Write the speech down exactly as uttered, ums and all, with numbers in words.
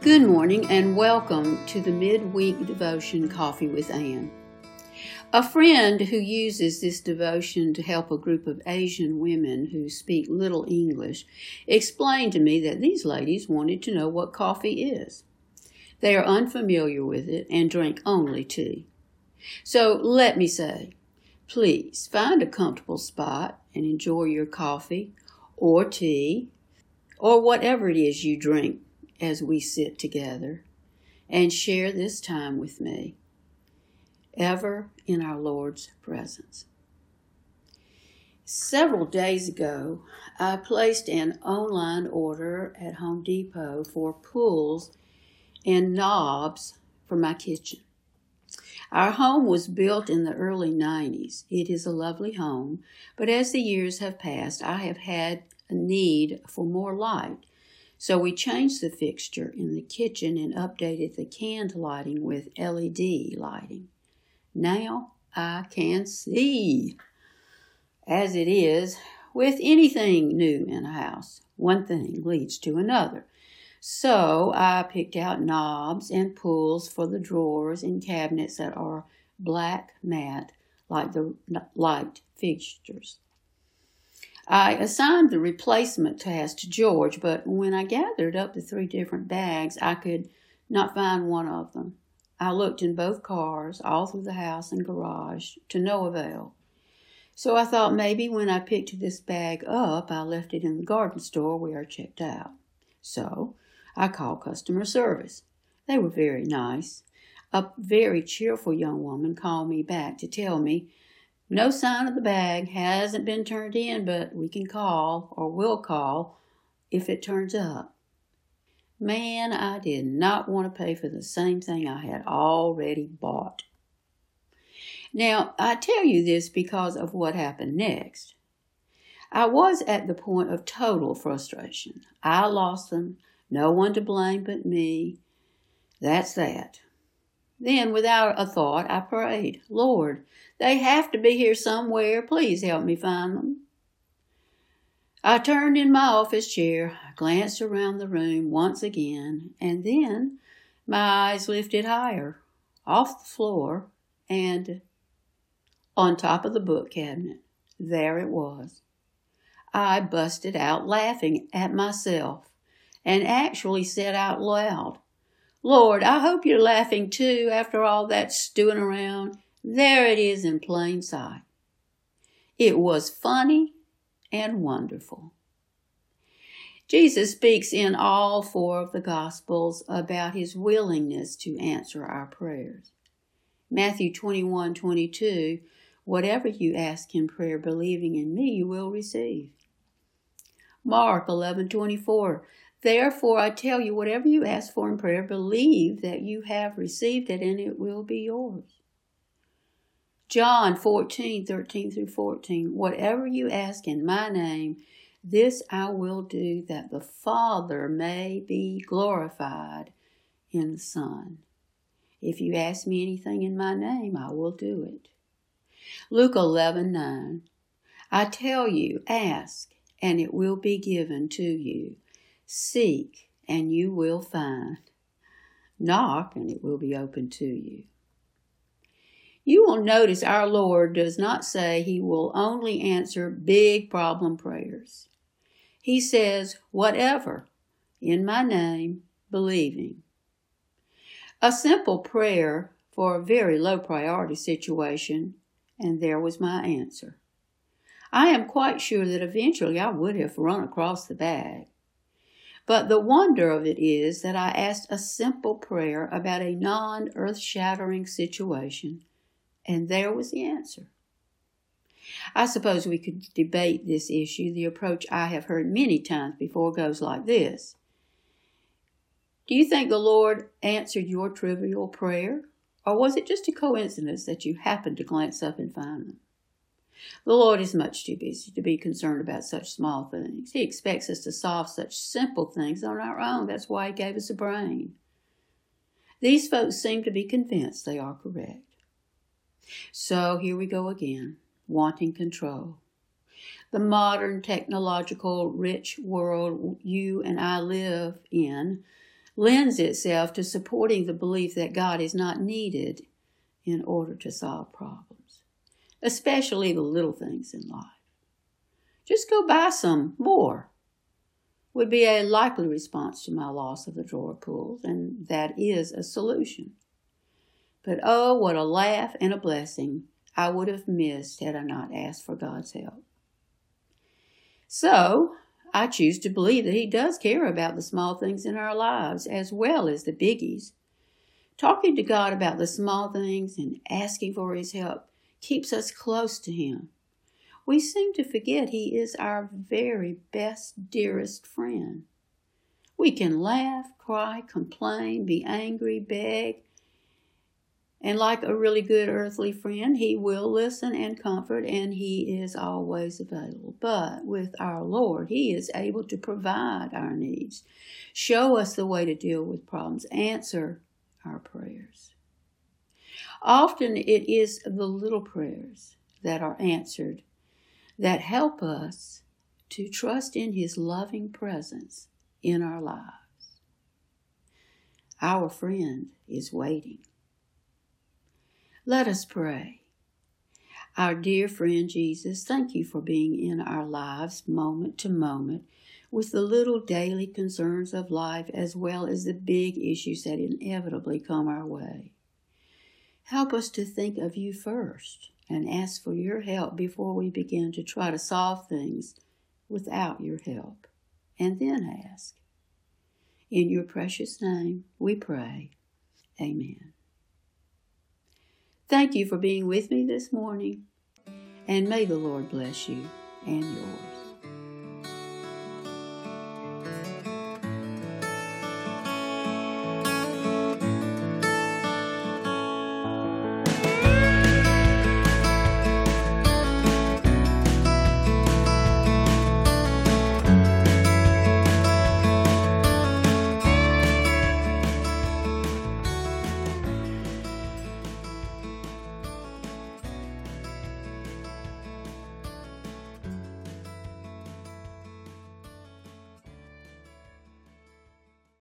Good morning and welcome to the midweek devotion Coffee with Ann. A friend who uses this devotion to help a group of Asian women who speak little English explained to me that these ladies wanted to know what coffee is. They are unfamiliar with it and drink only tea. So let me say, please find a comfortable spot and enjoy your coffee or tea or whatever it is you drink as we sit together and share this time with me, ever in our Lord's presence. Several days ago, I placed an online order at Home Depot for pulls and knobs for my kitchen. Our home was built in the early nineties. It is a lovely home, but as the years have passed, I have had a need for more light. So we changed the fixture in the kitchen and updated the canned lighting with L E D lighting. Now I can see. As it is with anything new in a house, one thing leads to another. So I picked out knobs and pulls for the drawers and cabinets that are black matte like the light fixtures. I assigned the replacement task to George, but when I gathered up the three different bags, I could not find one of them. I looked in both cars, all through the house and garage, to no avail. So I thought maybe when I picked this bag up, I left it in the garden store where I checked out. So I called customer service. They were very nice. A very cheerful young woman called me back to tell me, "No sign of the bag, hasn't been turned in, but we can call or will call if it turns up." Man, I did not want to pay for the same thing I had already bought. Now, I tell you this because of what happened next. I was at the point of total frustration. I lost them, no one to blame but me. That's that. Then, without a thought, I prayed, "Lord, they have to be here somewhere. Please help me find them." I turned in my office chair, glanced around the room once again, and then my eyes lifted higher, off the floor, and on top of the book cabinet. There it was. I busted out laughing at myself and actually said out loud, "Lord, I hope you're laughing too after all that stewing around. There it is in plain sight." It was funny and wonderful. Jesus speaks in all four of the Gospels about his willingness to answer our prayers. Matthew twenty-one twenty-two, "Whatever you ask in prayer, believing in me, you will receive." Mark eleven twenty-four, "Therefore I tell you, whatever you ask for in prayer, believe that you have received it and it will be yours." John fourteen thirteen through fourteen, "Whatever you ask in my name, this I will do, that the Father may be glorified in the Son. If you ask me anything in my name, I will do it." Luke eleven nine, "I tell you, ask, and it will be given to you. Seek, and you will find. Knock, and it will be opened to you." You will notice our Lord does not say he will only answer big problem prayers. He says, "Whatever, in my name, believing." A simple prayer for a very low priority situation, and there was my answer. I am quite sure that eventually I would have run across the bag. But the wonder of it is that I asked a simple prayer about a non-earth-shattering situation, and there was the answer. I suppose we could debate this issue. The approach I have heard many times before goes like this. Do you think the Lord answered your trivial prayer? Or was it just a coincidence that you happened to glance up and find them? The Lord is much too busy to be concerned about such small things. He expects us to solve such simple things on our own. That's why he gave us a brain. These folks seem to be convinced they are correct. So here we go again, wanting control. The modern technological rich world you and I live in lends itself to supporting the belief that God is not needed in order to solve problems, especially the little things in life. Just go buy some more would be a likely response to my loss of the drawer pulls, and that is a solution. But oh, what a laugh and a blessing I would have missed had I not asked for God's help. So, I choose to believe that He does care about the small things in our lives as well as the biggies. Talking to God about the small things and asking for His help keeps us close to Him. We seem to forget He is our very best, dearest friend. We can laugh, cry, complain, be angry, beg, and like a really good earthly friend, He will listen and comfort, and He is always available. But with our Lord, He is able to provide our needs, show us the way to deal with problems, answer our prayers. Often it is the little prayers that are answered that help us to trust in His loving presence in our lives. Our friend is waiting. Let us pray. Our dear friend Jesus, thank You for being in our lives moment to moment with the little daily concerns of life as well as the big issues that inevitably come our way. Help us to think of You first and ask for Your help before we begin to try to solve things without Your help, and then ask. In Your precious name we pray. Amen. Thank you for being with me this morning, and may the Lord bless you and yours.